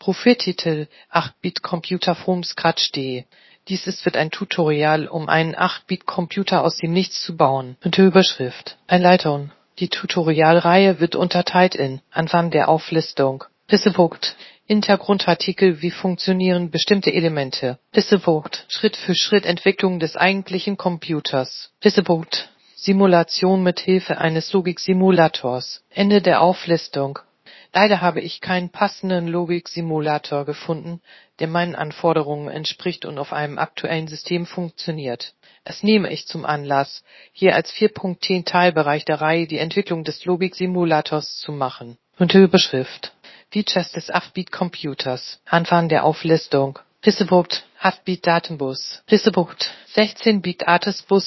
Profiltitel 8-Bit-Computer from Scratch.de. Dies wird ein Tutorial, um einen 8-Bit-Computer aus dem Nichts zu bauen. Mit der Überschrift Einleitung. Die Tutorialreihe wird unterteilt in Anfang der Auflistung, Pissepunkt, Hintergrundartikel, wie funktionieren bestimmte Elemente, Pissepunkt, Schritt für Schritt Entwicklung des eigentlichen Computers, Pissepunkt, Simulation mit Hilfe eines Logik-Simulators. Ende der Auflistung. Leider habe ich keinen passenden Logik-Simulator gefunden, der meinen Anforderungen entspricht und auf einem aktuellen System funktioniert. Es nehme ich zum Anlass, hier als 4.10 Teilbereich der Reihe die Entwicklung des Logik-Simulators zu machen. Unter Überschrift Features des 8-Bit-Computers. Anfang der Auflistung. Pissepunkt 8-Bit-Datenbus. Pissepunkt 16-Bit ATES-Bus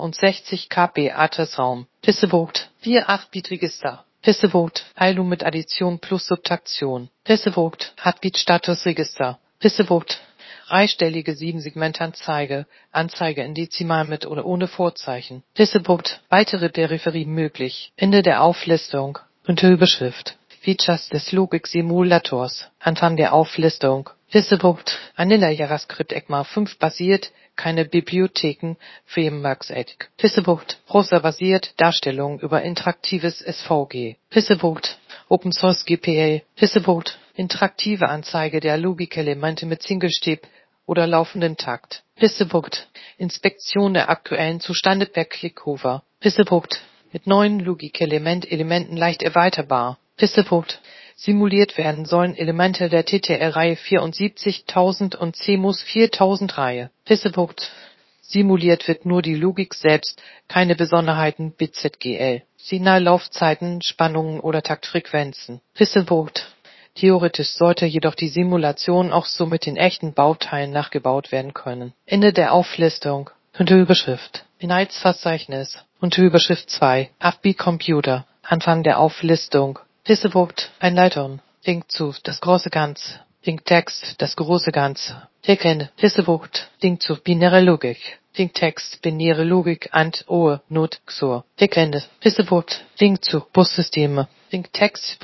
64 KB ATES-Raum. Pissepunkt 4 8-Bit-Register. Pissepunkt ILO mit Addition plus Subtraktion. Pissepunkt 8-Bit-Statusregister. Pissepunkt dreistellige 7-Segment-Anzeige. Anzeige in Dezimal mit oder ohne Vorzeichen. Pissepunkt weitere Peripherie möglich. Ende der Auflistung. Unter Überschrift Features des Logik-Simulators. Anfang der Auflistung. Pissepunkt Vanilla JavaScript ECMA 5 basiert, keine Bibliotheken, Frameworks Edit. Pissepunkt Browser-basiert, Darstellung über interaktives SVG. Pissepunkt Open Source GPL. Pissepunkt interaktive Anzeige der Logikelemente mit Single-Step oder laufendem Takt. Pissepunkt Inspektion der aktuellen Zustände per Clickhover. Pissepunkt mit neuen Logikelementen leicht erweiterbar. Pissepunkt simuliert werden sollen Elemente der TTL-Reihe 74.000 und CMOS 4000-Reihe. Pissepunkt simuliert wird nur die Logik selbst, keine Besonderheiten BZGL. Signallaufzeiten, Spannungen oder Taktfrequenzen. Pissepunkt theoretisch sollte jedoch die Simulation auch so mit den echten Bauteilen nachgebaut werden können. Ende der Auflistung. Unter Überschrift Inhaltsverzeichnis. Unter Überschrift 2 8-Bit-Computer. Anfang der Auflistung. Pissepunkt Einleitung. Link zu das große Ganze. Link Text das große Ganze. Tickende. Pissepunkt Link zu binäre Logik. Link Text binäre Logik and or not XOR. Tickende. Pissepunkt Link zu Bussysteme. Link Text